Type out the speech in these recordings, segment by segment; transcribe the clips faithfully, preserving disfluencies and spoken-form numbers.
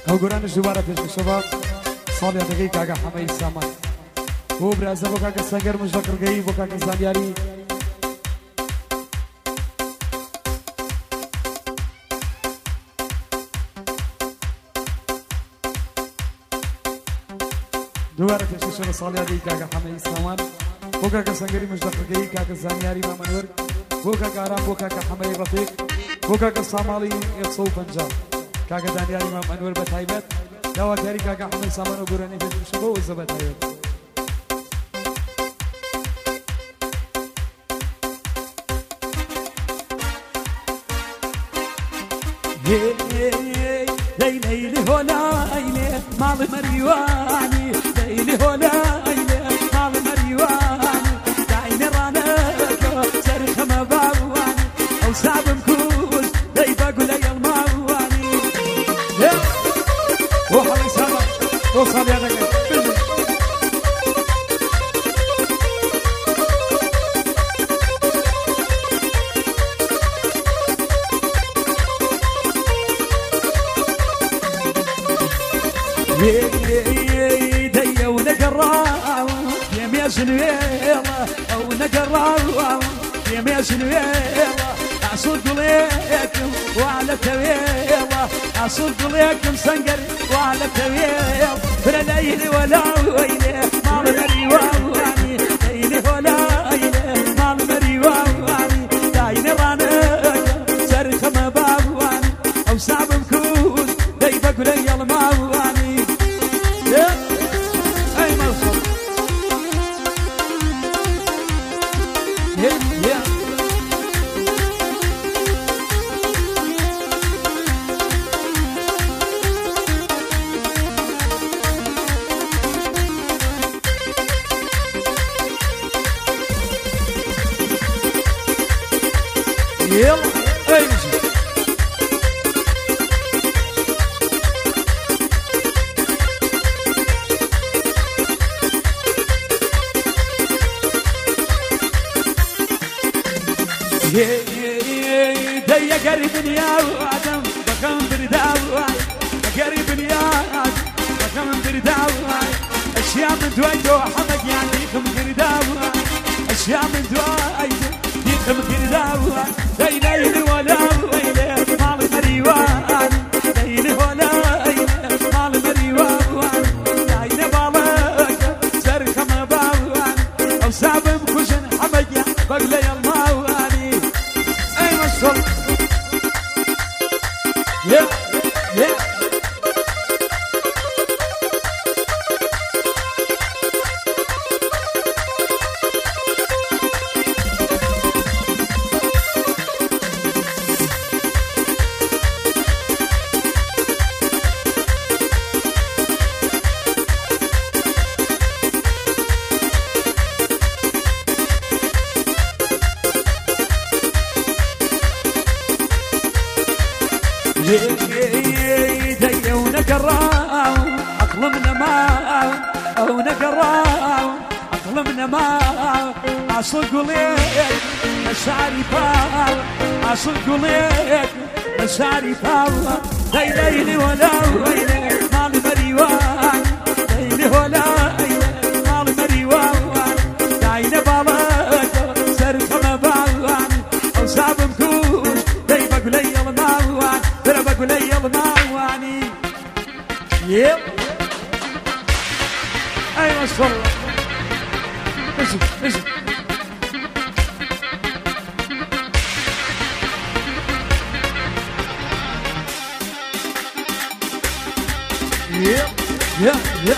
هەوگۆرانش دووبارە پێشکەشەوە ساڵی دەگەی کاگە حەمەی سامان بۆ برازە بۆ کاکە سەنگەر مژدە قڕگەیی بۆ کاکە زانیاری دووارە پێشکەشەوە ساڵی دەگەی کاگە حەمەی سامان بۆ کاکە سەنگەری مژدە قڕگەیی کاکە زانیاری مامەنوەر بۆ کاکە ئارام بۆ کاکە حەمەی ڕەفیق بۆ کاکە ساماڵی یەک سەد و پەنجا کاکە دانیاری مامەنوەر بە تایبەت داواکاری کاکە حەمەی سامان و گۆرانی پێشکەشەوە بۆ وەزە بە تایبەت ليلي هولا ليلي مال مريواني ليلي هولا ليلي مال مريواني دايني رانك سرخ ما باواني او صعب مكوز داي بقول يا الماواني وحلي سامر وصل يا دقيق دي ونقراو يا ميزن ويلا او نقراو يا ميزن ويلا اصد ليكم وعلى تويلا اصد ليكم سنقر وعلى تويلا فلا ليلي ولا ويلي مال مريواني ليلي ولا ويلي مال مريواني دايني رانك سرخ ما باواني او صعب مكون دي بقول يا الماواني اي مرصد يلا اي مجد دي قريب يا آدم بكم برداوي قريب يا آدم بكم برداوي أشياء من دويدو حمد يعطيكم برداوي أشياء من دويدو يكم برداوي دي ليلي ولا ويلي مال مريوان ليلي ولا ويلي مال مريوان داينا بالك سرك ما باوان أو صعب مكوشن حمد يا بقول يا الماواني أي مصر yeah yeah دي ونقراو اقلمنا ما او نقراو اقلمنا ما اصدق ليك مشاعري فاو اصدق ليك مشاعري فاو دي ليلي ولا ويلي مال مريوان ليلي ولا ويلي مال مريوان داينا بالك سرق ما باوان او صعب مكون دي بقول يا الماوان ترى بقول يا الماواني يب اي ما شاء الله اجي اجي يب يب يب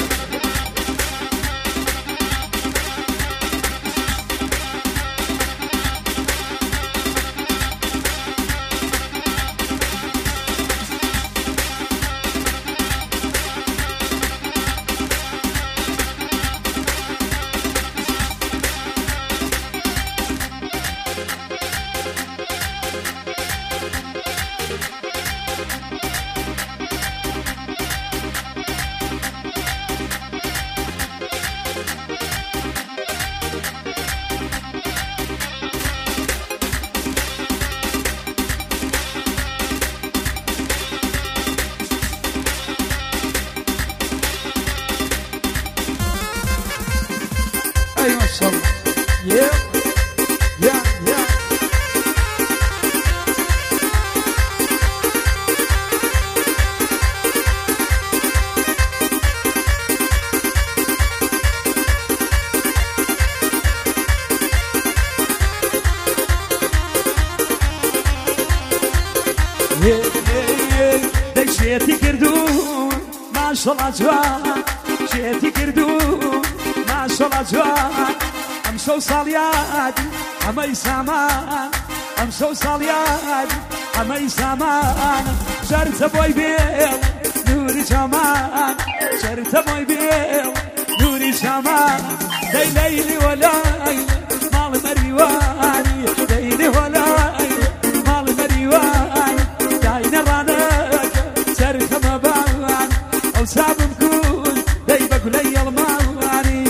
شێتی کردوون ماشەڵا جوان شێتی کردوون ماشەڵا جوان ئەم شەو ساڵیادی ئەمەی سامان ئەم شەو ساڵیادی ئەمەی سامان شەرتە بۆی بێڵ نوری چامان شەرتە بۆی بێڵ نوری چامان دەی لەیلی وەلای ماڵ مەریوانی دەیلی وەلای ماڵ مەریوانی داینە ڕانەکە چەرخەمە باوان ئەو سابم کون دەی بە گولەی ئەڵماوانی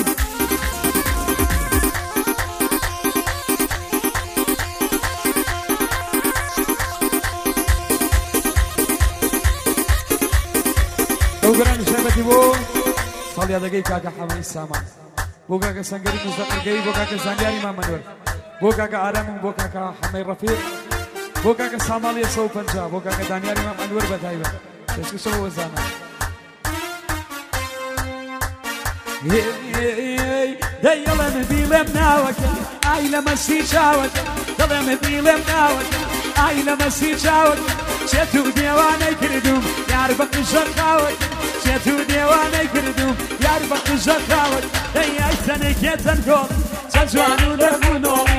ئەو گەران شایبەتی بۆ ساڵیادەگەی کاکە حەمەی سامان بۆ کاکە سەنگەری مستەقلگەی بۆ کاکە زانیاری مامەنوەر بۆ کاکە ئارامم بۆ کاکە حەمەی ڕەفیق بۆ کاکە ساماڵی سەو پەنجا بۆ کاکە دانیاری مامەنوەر بەتایبەت پێشکەشەوە وەزانە دەیڵێم بیڵێم ناوەکە ئای لە مەسی چاوەکە دەڵێم بیڵێم ناوەکە ئای لە مەسی چاوەکە چێت و دێوانەی کردوم یار بە قژە خاوەکە چێت و دێوانەی کردوم یار بە قژە خاوەکە دەی ئای سەنێکێتەن کۆڵ چە جوان و نەبوونۆڵی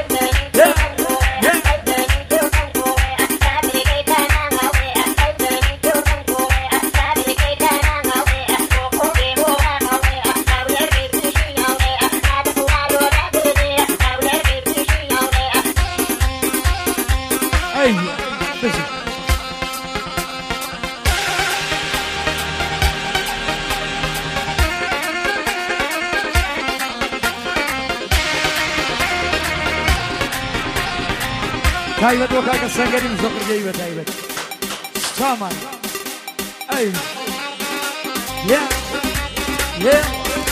تایبەت بۆ کاکە سەنگەری مستەقلگەی بەتایبەت چامان ئەی یە یە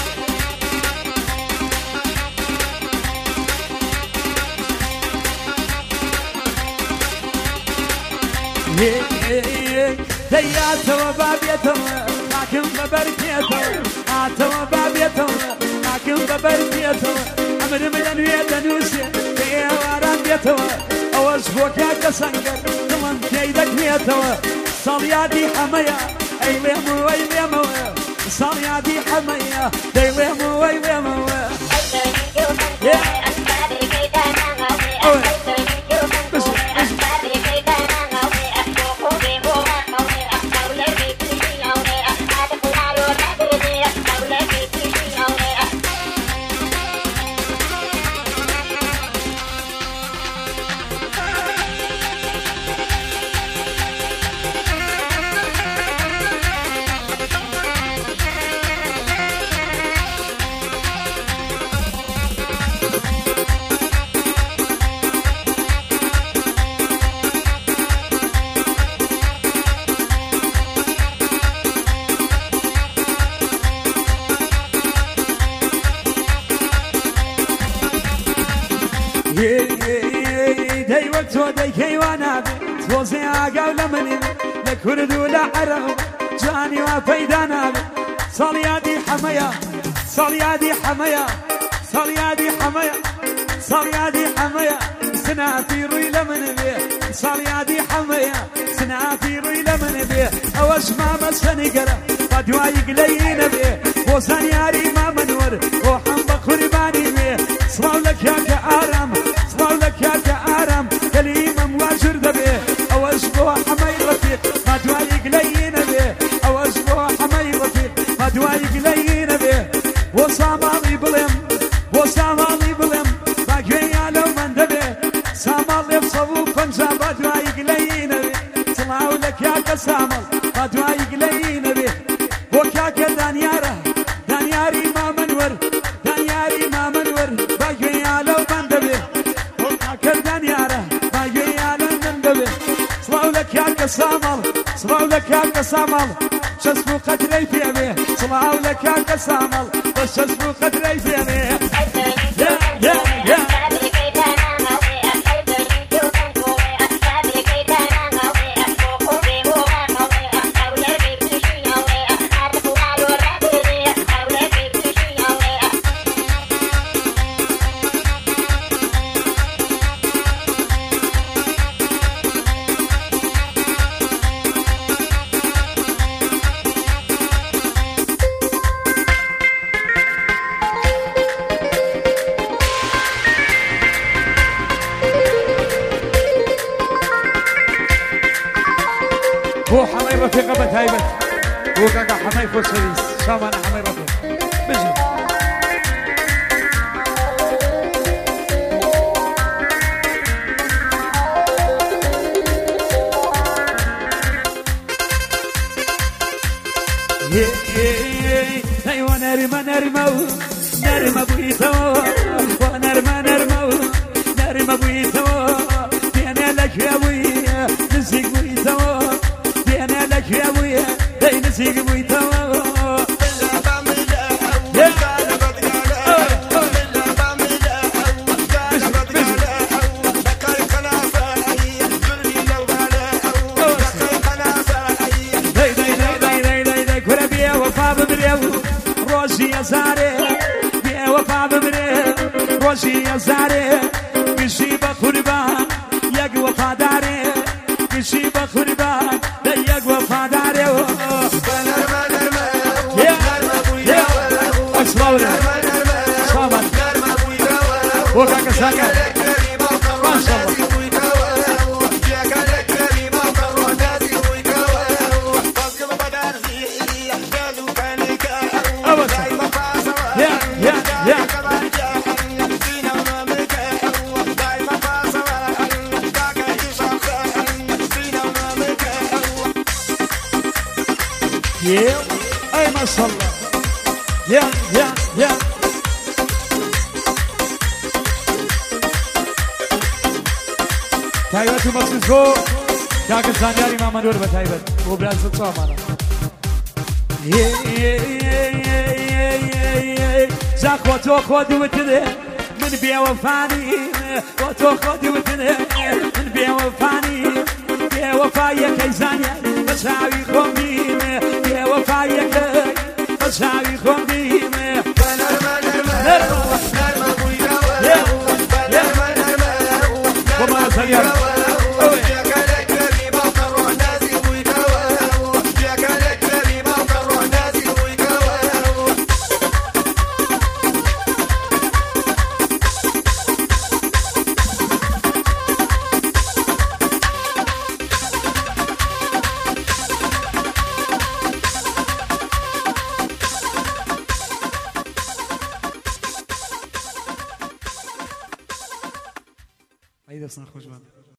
دەیاتەوە بابێتەوە ناکەم بەبەرکێتەوە هاتەوە بابێتەوە ناکەم بەبەرکێتەوە ئەمرم لە نوێ دەنووسێ کە ئێواران بێتەوە ئەوەش بۆ کاکە سەنگەر دڵم پێی دەکرێتەوە ساڵیادی حەمەیە ئەی لێمەوەی لێمەوە ساڵیادی حەمەیە دەی لێمەوەی لێمەوە دەی وەک تۆ دەی کەیوانابێ تۆزێ ئاگاو لە منێ لە کورد و لە عەرەب جوانی وا پەیدا نابێ ساڵیادی حەمەیە ساڵیادی حەمەیە ساڵیادی حەمەیە ساڵیادی حەمەیە سنافی ڕووی لە من بێ ساڵیادی حەمەیە سنافی ڕووی لە من بێ ئەوەش مامە سەنیگەرە با دوایی گلەی نەبێ بۆ زانیاری مامەنوەر بۆ حەم بە قوربانی بێ سڵاو لە کاکە ئارام سڵاو لە کاکە ئارام کەلیمەم واژر دەبێ ئەوەش بۆ حەمەی ڕەفیق با دوایی گلەی نەبێ ئەوەش بۆ حەمەی ڕەفیق با دوایی گلەی نەبێ بۆ ساماڵی بڵێم بۆ ساماڵی بڵێم با گوێیا لەو من دەبێ ساماڵ لێ سەد و پەنجا با دوایی گلەی نەبێ سڵاو لە کاکە ساماڵ با دوایی گلەی نەبێ بۆ کاکە دانیارە دانیاری مامەنوەر دانیاری مامەنوەر با گوێیا لەو من دەبێ بۆ کاکە دانیارە با گوێیا لەو من دەبێ سڵاو لە کاکە ساماڵ سڵاو لە کاکە ساماڵ شەسب و قەدرەی پێبێ سڵاو لە کاکە ساماڵ بە شەسب و قەدرەی پێبێ رفيقة بتهيبت وكاكا حماي فوسفريس شامان حماي رفيق بجي ايوه نرمى نرمى نرمى بويتو ونرمى نرمى نرمى بويتو دينا لك يا ويا نسيق بويتو دينا لك يا ويا نسيق بويتو روشي يا زاري بيا وفا ببري روشي يا زاري قشي بقربان يق وفا داري قشي بقربان يق وفا داري نرمى نرمى نرمى بويا أصلاونا صامت وكاكا ساكا ما شاء الله يا اي ما شاء الله يا يا يا تايبت ومسكو كاكا زانياري ما منور بتايبت وبراز الصامانة زاك وتو خود وتده من بيا وفاني وتو خود وتده من بيا وفاني بيا وفايا كيزانياري مساوي خومين يا وفايك مساوي خومين نرمى نرمى نرمى بويا نرمى نرمى وما زيار هيدا صنع خوش